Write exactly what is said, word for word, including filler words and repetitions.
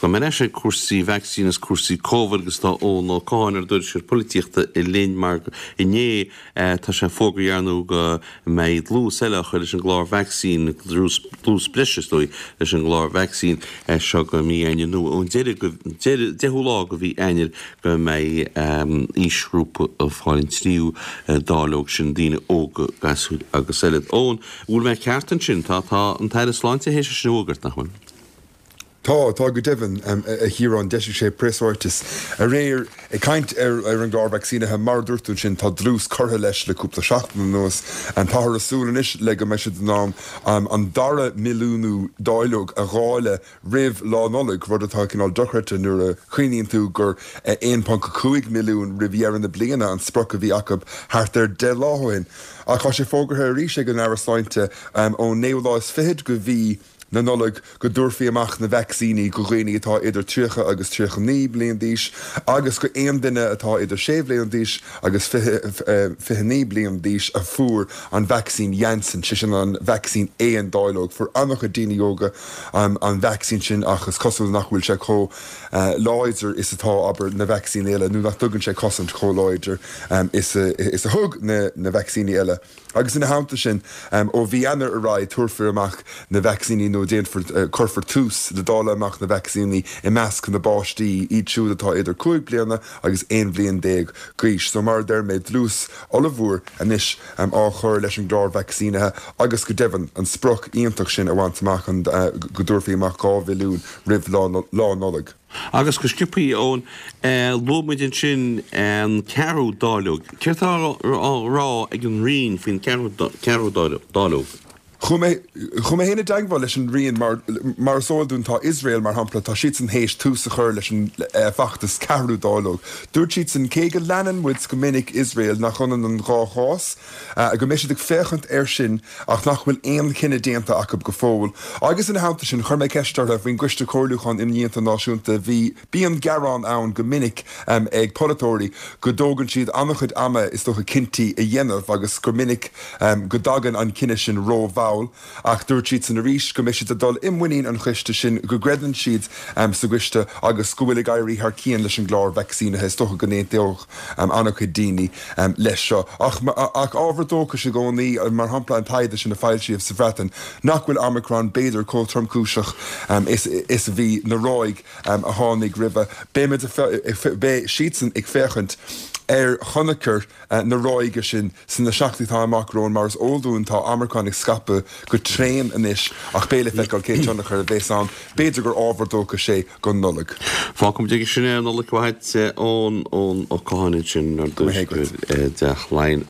go me sé cuasaí vaccínas cuasaí cóhhargus tá ón ó cáinar dúir sé polítíochta i léon mar iné tá sé fógraíarnú go méid lús eile chuir leis an gláir vaccín lús brisisdói leis an gláir vaccín seo go mí aine nu ón deú lá go bhí aine go mé ísrúpa a fáilinn tríú dálóg sin díine óga gasú agus eile ón bhfuil me ceartan sin tá tá an taire sláinte hééis sin ógart nachhain. Tá tá go devan a hírán de sé pressáirtas a réir i caiint ar ar an gláir vaccínathe mar dúirtún sin tá drús chutha leis le cúpla seachtain nuas an táthar asúlanis le go meisi den nám an dara milliúnú dáilog a gháile rih lánolig rud atá cinál dochrete nuair a chuoíonn tú gur one point five milliún rihhéaran na bliana an sproch a bhí acu thart ar de láthhain. A chu sé fógarthe a ríise go náir sáinte ó néolás fihead go bhí na noleg go dúrfií amach na vaccíní go réine atá idir tríocha agus tríocha ní blion díis, agus go éon duine atá idir sé blion díis agus fiche ní blion díis a fuair an vaccín Janssen si sin an vaccín éon dáilog for annach a daine yoga um, an vaccín sin achas cosú nachhfuil sé có uh, láidir is atá aber na vaccín eile, nu nach tugann sé cosint có láidir um, is, a, is a thug na, na vaccíní eile. Agus ina háanta sin um, ó bhí anar a ráid tuairfir amach na vaccíní nó déan for uh, chuirfar tús le dála amach na vaccíní i measc na báistí iad siúd atá idir cúig bliana agus éon bblion déag gríis. So mar derméid lús olahúr anis um, á chur leis an gláir vaccínathe agus go devan an sproch íontach sin a bhaint amach an uh, go dúirfií amach gá bhilún rih lá nolig. Agus go scipaí ón lómuidin sin an cearú dálóg. Ceirtá rá ag an rion fin cearú dálóg. Chum mé héna deagháil leis an rion mar sóilún tá Israel mar hampla tá siad san hééis túsa chur leis an fachtas cearú dálóg. Dúirt siad san cé go leanan muid go minic Israel nach chunan an rá chás a go méisiad ag féchant ar sin ach nach bhfuil éon cinenne déanta acu go fóil. Agus in háanta sin chur mé ceistar a bhín gcuiste choirlúchan imníanta náisiúnta bhí bíon garrán ann go minic um, ag polytóirí go dógann siad annach chud ama is docha cinnti a dhéanamh agus go minic um, go dagan an cinenne sin róhá ach dúirt siad san a rís go méisiad a dul imhaín an chuiste sin go gredan siad um, sa gcuiste agus scoúil gaiirí th cían leis an gláir vaccínathe is stocha go néonteoch um, annach chu daoine um, leis seo. Ach, ach ábhardócha sé gcónaí mar hampla an taide sin na fáilsíomh sa bhreatain nach bhfuil Omicron béidir có tromcúiseach um, is, is a bhí na ráig um, a tháinig ribh. Béimiid bé siad san ag féchant ar chonachar uh, na ráige sin san na seachtaítá amachrón mar is óldún tá Omicron ag scape go tréim inis ach béle feicáil cé tionachar a bhés an béidir gur ábhardócha sé go nolig. Fácum de sin nolig bhaid ón ón ó cáinid sin ar dúis de chláin